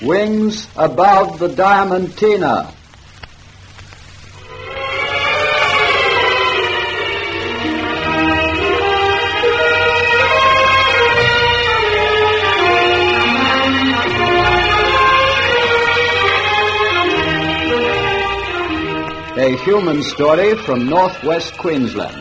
Wings above the Diamantina. A human story from northwest Queensland.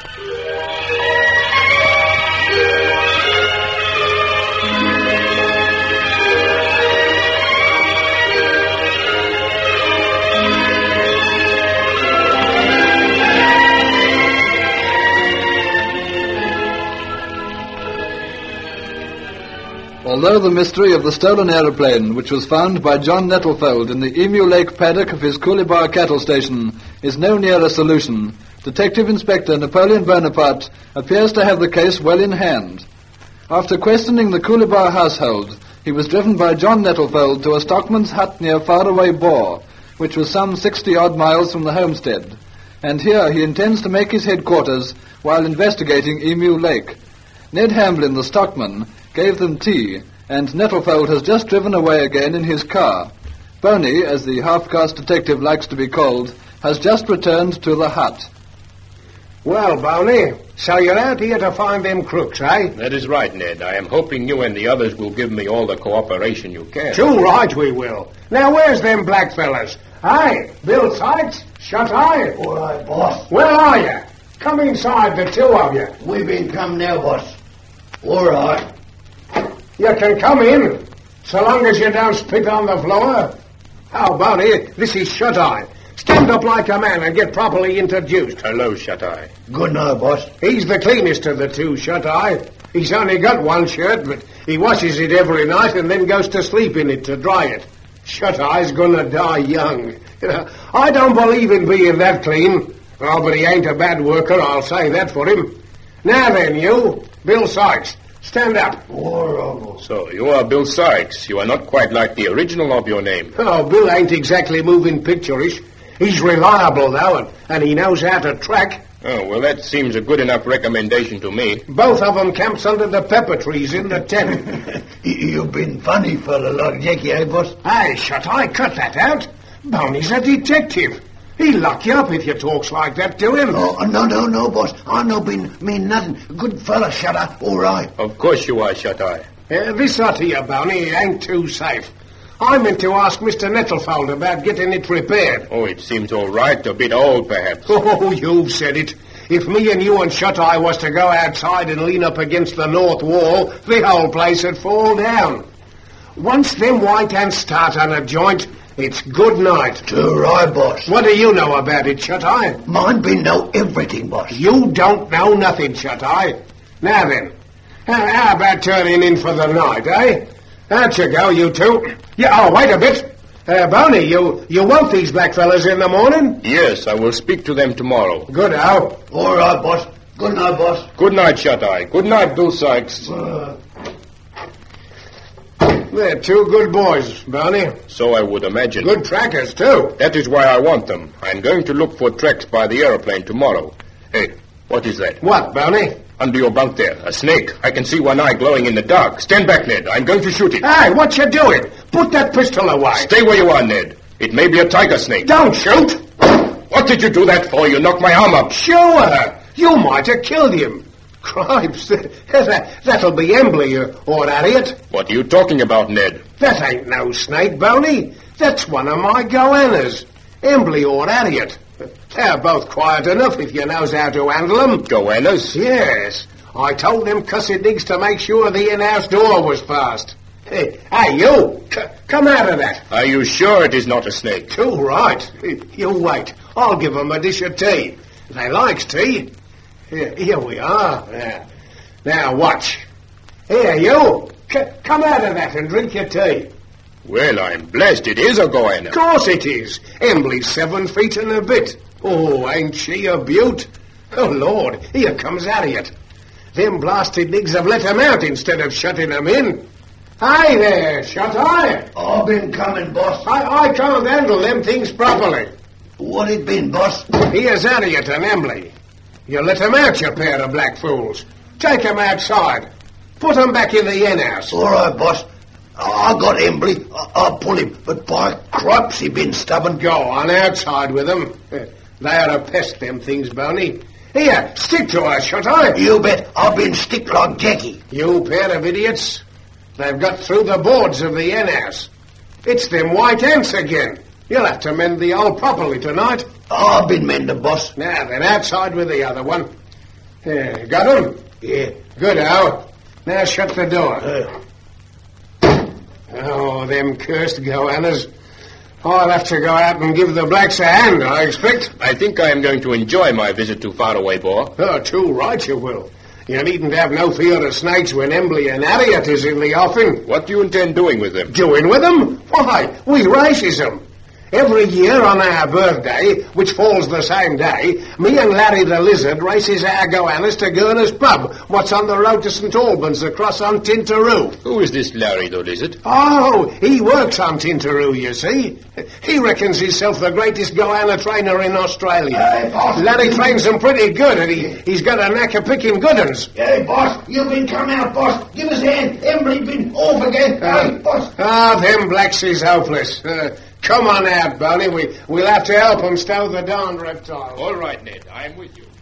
Although the mystery of the stolen aeroplane, which was found by John Nettlefeld in the Emu Lake paddock of his Coolibah cattle station, is no nearer solution, Detective Inspector Napoleon Bonaparte appears to have the case well in hand. After questioning the Coolibah household, he was driven by John Nettlefeld to a stockman's hut near Faraway Bore, which was some 60-odd miles from the homestead, and here he intends to make his headquarters while investigating Emu Lake. Ned Hamblin, the stockman, gave them tea, and Nettlefeld has just driven away again in his car. Boney, as the half-caste detective likes to be called, has just returned to the hut. Well, Boney, so you're out here to find them crooks, eh? That is right, Ned. I am hoping you and the others will give me all the cooperation you can. Too right we will. Now, where's them black fellas? Hey, Bill Sykes, shut eye. All right, boss. Where are you? Come inside, the two of you. We been come now, boss. All right. You can come in, so long as you don't spit on the floor. How about it? This is Shut-Eye. Stand up like a man and get properly introduced. Hello, Shut-Eye. Good night, boss. He's the cleanest of the two, Shut-Eye. He's only got one shirt, but he washes it every night and then goes to sleep in it to dry it. Shut-Eye's gonna die young. I don't believe in being that clean. Oh, but he ain't a bad worker, I'll say that for him. Now then, you, Bill Sykes. Stand up. So, you are Bill Sykes. You are not quite like the original of your name. Oh, Bill ain't exactly moving picturish. He's reliable, though, and he knows how to track. Oh, well, that seems a good enough recommendation to me. Both of them camps under the pepper trees in the tent. You've been funny, fella, like Jackie, eh, boss? Hey, Shut-Eye, cut that out. Boney's a detective. He'll lock you up if you talks like that to him. Oh, no, boss. I no mean nothing. Good fella, Shut-Eye. All right. Of course you are, Shut-Eye. This hut here, Boney, ain't too safe. I meant to ask Mr. Nettlefeld about getting it repaired. Oh, it seems all right. A bit old, perhaps. Oh, you've said it. If me and you and Shut-Eye was to go outside and lean up against the north wall, the whole place would fall down. Once them white ants start on a joint, it's good night. Too right, boss. What do you know about it, Shut-Eye? Mine been know everything, boss. You don't know nothing, Shut-Eye. Now then, how about turning in for the night, eh? Out you go, you two. Yeah, oh, wait a bit. Boney, you want these black fellas in the morning? Yes, I will speak to them tomorrow. Good how? All right, boss. Good night, boss. Good night, Shut-Eye. Good night, Bill Sykes. They're two good boys, Boney. So I would imagine. Good trackers, too. That is why I want them. I'm going to look for tracks by the aeroplane tomorrow. Hey, what is that? What, Boney? Under your bunk there, a snake. I can see one eye glowing in the dark. Stand back, Ned. I'm going to shoot it. Hey, what you doing? Put that pistol away. Stay where you are, Ned. It may be a tiger snake. Don't shoot. What did you do that for? You knocked my arm up. Sure. You might have killed him. Cripes, that'll be Embley, or Harriet. What are you talking about, Ned? That ain't no snake, Boney. That's one of my goannas. Embley or Harriet. They're both quiet enough if you knows how to handle them. Goannas? Yes. I told them cussed niggas to make sure the in-house door was fast. Hey, you! Come out of that. Are you sure it is not a snake? Too right. You wait. I'll give them a dish of tea. They likes tea. Here we are. Now, watch. Here, you. Come out of that and drink your tea. Well, I'm blessed. It is a goanna. Of course it is. Emily's 7 feet and a bit. Oh, ain't she a beaut? Oh, Lord, here comes Harriet. Them blasted niggas have let him out instead of shutting him in. Hi there, Shut-Eye. I've been coming, boss. I can't handle them things properly. What it been, boss? Here's Harriet and Emily. You let 'em out, you pair of black fools. Take 'em outside. Put 'em back in the hen house. All right, boss. I got Embley. I'll pull him. But by crops, he been stubborn. Go on outside with them. They are a pest, them things, Boney. Here, stick to her, Shut-Eye. You bet. I've been stick like Jackie. You pair of idiots. They've got through the boards of the hen house. It's them white ants again. You'll have to mend the hole properly tonight. I've been mending, boss. Now then, outside with the other one. Got him? Yeah. Good, Al. Now shut the door. Oh, them cursed goannas. I'll have to go out and give the blacks a hand, I expect. I think I am going to enjoy my visit to Faraway, Boar. Oh, too right you will. You needn't have no fear of snakes when Embley and Harriet is in the offing. What do you intend doing with them? Doing with them? Why, we races them. Every year on our birthday, which falls the same day, me and Larry the Lizard races our goannas to Gurner's Pub, what's on the road to St. Albans across on Tintaroo. Who is this Larry the Lizard? Oh, he works on Tintaroo, you see. He reckons himself the greatest goanna trainer in Australia. Hey, boss. Larry trains them pretty good, and he's got a knack of picking good uns. Hey, boss, you've been come out, boss. Give us a hand. Embley been off again. Hey, boss. Them blacks is hopeless. Come on out, Boney. We'll have to help them stow the darned reptile. All right, Ned. I'm with you.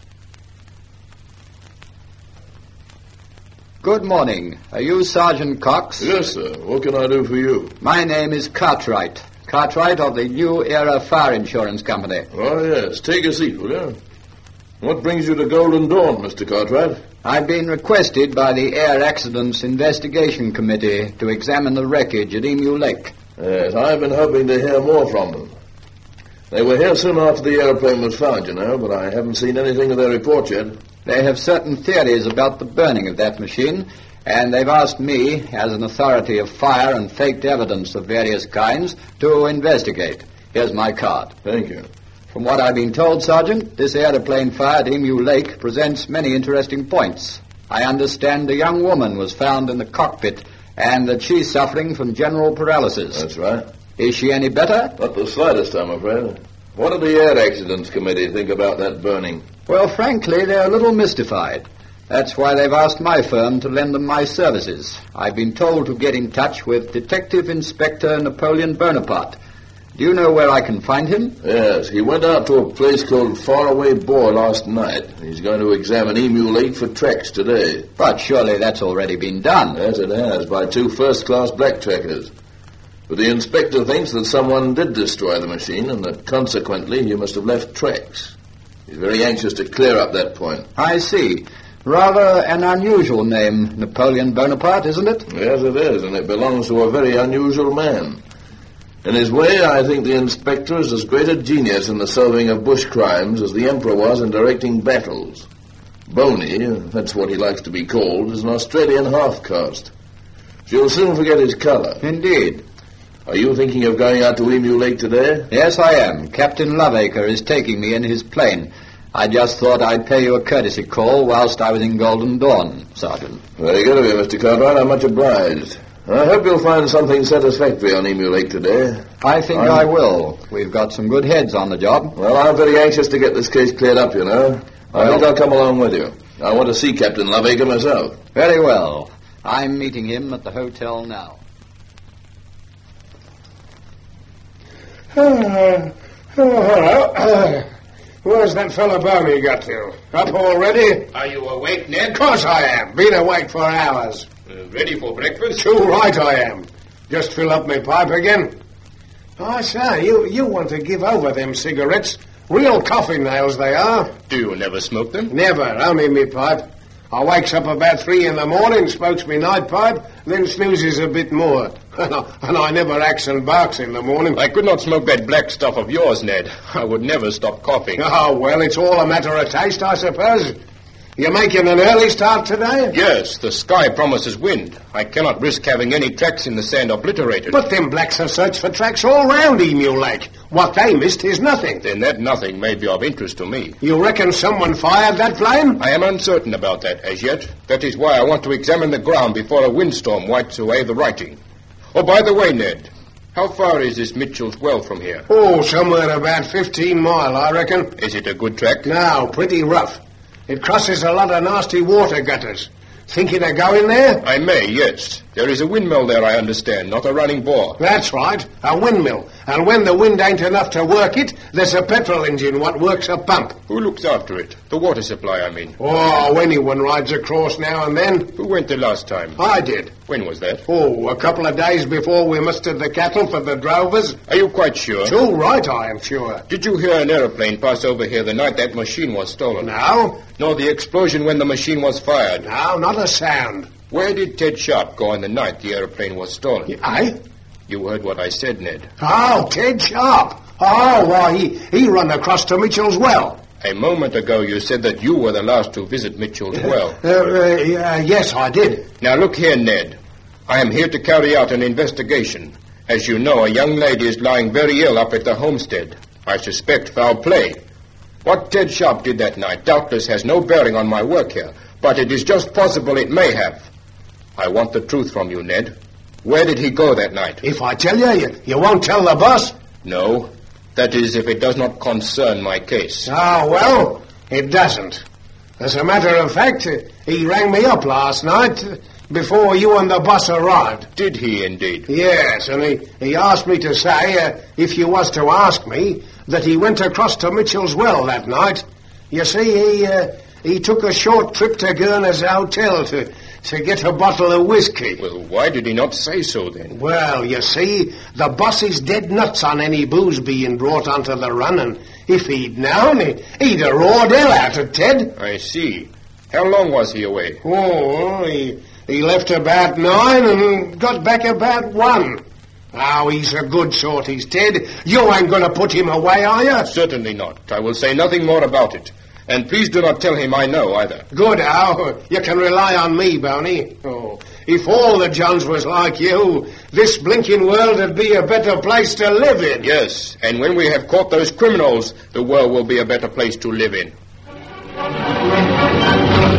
Good morning. Are you Sergeant Cox? Yes, sir. What can I do for you? My name is Cartwright. Cartwright of the New Era Fire Insurance Company. Oh, yes. Take a seat, will you? What brings you to Golden Dawn, Mr. Cartwright? I've been requested by the Air Accidents Investigation Committee to examine the wreckage at Emu Lake. Yes, I've been hoping to hear more from them. They were here soon after the aeroplane was found, you know, but I haven't seen anything of their report yet. They have certain theories about the burning of that machine, and they've asked me, as an authority of fire and faked evidence of various kinds, to investigate. Here's my card. Thank you. From what I've been told, Sergeant, this aeroplane fire at Emu Lake presents many interesting points. I understand a young woman was found in the cockpit and that she's suffering from general paralysis. That's right. Is she any better? Not the slightest, I'm afraid. What did the Air Accidents Committee think about that burning? Well, frankly, they're a little mystified. That's why they've asked my firm to lend them my services. I've been told to get in touch with Detective Inspector Napoleon Bonaparte. Do you know where I can find him? Yes, he went out to a place called Faraway Boar last night. He's going to examine Emu Lake for tracks today. But surely that's already been done. Yes, it has, by 2 first-class black trackers. But the inspector thinks that someone did destroy the machine and that consequently he must have left tracks. He's very anxious to clear up that point. I see. Rather an unusual name, Napoleon Bonaparte, isn't it? Yes, it is, and it belongs to a very unusual man. In his way, I think the inspector is as great a genius in the solving of bush crimes as the Emperor was in directing battles. Boney, that's what he likes to be called, is an Australian half-caste. She'll soon forget his colour. Indeed. Are you thinking of going out to Emu Lake today? Yes, I am. Captain Loveacre is taking me in his plane. I just thought I'd pay you a courtesy call whilst I was in Golden Dawn, Sergeant. Very good of you, Mr. Cartwright. I'm much obliged. I hope you'll find something satisfactory on Emu Lake today. I think I will. We've got some good heads on the job. Well, I'm very anxious to get this case cleared up, you know. I think I'll come along with you. I want to see Captain Loveacre myself. Very well. I'm meeting him at the hotel now. Where's that fellow Boney got to? Up already? Are you awake, Ned? Of course I am. Been awake for hours. Ready for breakfast? Too right I am. Just fill up my pipe again. I say, you want to give over them cigarettes. Real coffin nails they are. Do you never smoke them? Never, only me pipe. I wakes up about 3 in the morning, smokes me night pipe, then snoozes a bit more. And I never acts and barks in the morning. I could not smoke that black stuff of yours, Ned. I would never stop coughing. Oh, well, it's all a matter of taste, I suppose. You're making an early start today? Yes, the sky promises wind. I cannot risk having any tracks in the sand obliterated. But them blacks have searched for tracks all round Emu Lake. What they missed is nothing. Then that nothing may be of interest to me. You reckon someone fired that plane? I am uncertain about that as yet. That is why I want to examine the ground before a windstorm wipes away the writing. Oh, by the way, Ned, how far is this Mitchell's Well from here? Oh, somewhere about 15 mile, I reckon. Is it a good track? No, pretty rough. It crosses a lot of nasty water gutters. Thinking of going there? I may, yes. There is a windmill there, I understand, not a running bore. That's right, a windmill. And when the wind ain't enough to work it, there's a petrol engine what works a pump. Who looks after it? The water supply, I mean. Oh, anyone rides across now and then. Who went the last time? I did. When was that? Oh, a couple of days before we mustered the cattle for the drovers. Are you quite sure? Too right, I am sure. Did you hear an aeroplane pass over here the night that machine was stolen? No? Nor the explosion when the machine was fired? No, not a sound. Where did Ted Sharp go on the night the aeroplane was stolen? Eh? You heard what I said, Ned. Oh, Ted Sharp. Oh, why, he run across to Mitchell's well. A moment ago you said that you were the last to visit Mitchell's well. Yes, I did. Now look here, Ned. I am here to carry out an investigation. As you know, a young lady is lying very ill up at the homestead. I suspect foul play. What Ted Sharp did that night doubtless has no bearing on my work here, but it is just possible it may have. I want the truth from you, Ned. Where did he go that night? If I tell you won't tell the boss? No. That is, if it does not concern my case. Ah, well, it doesn't. As a matter of fact, he rang me up last night before you and the boss arrived. Did he, indeed? Yes, and he asked me to say, if you was to ask me, that he went across to Mitchell's well that night. You see, he took a short trip to Gurner's hotel to get a bottle of whiskey. Well, why did he not say so, then? Well, you see, the boss is dead nuts on any booze being brought onto the run, and if he'd known, he'd have roared hell out of Ted. I see. How long was he away? Oh, he left about 9 and got back about 1. Oh, he's a good sort, he's Ted. You ain't going to put him away, are you? Certainly not. I will say nothing more about it. And please do not tell him I know, either. Good, Al. You can rely on me, Boney. Oh, if all the Johns was like you, this blinking world would be a better place to live in. Yes, and when we have caught those criminals, the world will be a better place to live in.